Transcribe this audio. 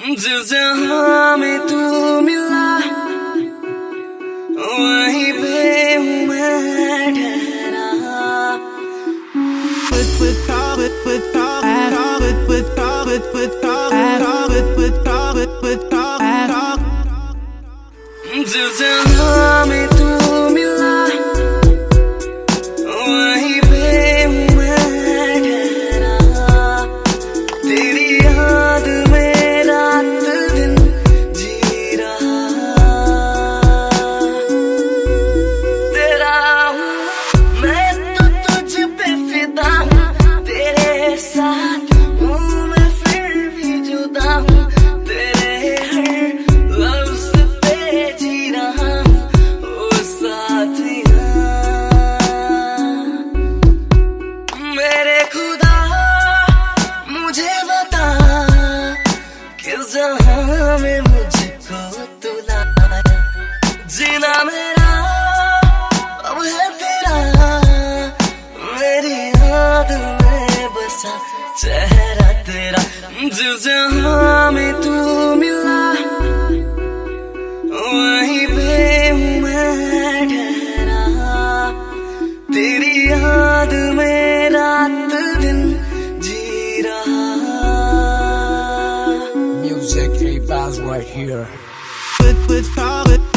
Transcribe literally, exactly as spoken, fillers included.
जिस जहां में तू मिला वहीं पे हूँ मैं ठहरा। जिस जहां में तू मिला वहीं पे हूँ मैं ठहरा। तेरी याद में रात दिन जी रहा। तेरा हूँ मैं तो तुझ पे फिदा हूँ, तेरे साथ हूँ मैं फिर भी जुदा हूँ। तेरे हर लफ्ज़ पे जी रहा हूँ ओ साथिया। मेरे खुदा मुझे बता किस जहां में मुझको तू लाया। जीना मेरा अब है तेरा, मेरी याद में बसा चेहरा तेरा। जिस जहां में तू मिला वहीं पे हूँ मैं ठहरा। तेरी याद में रात दिन जी रहा। Music, A-Vibes right here.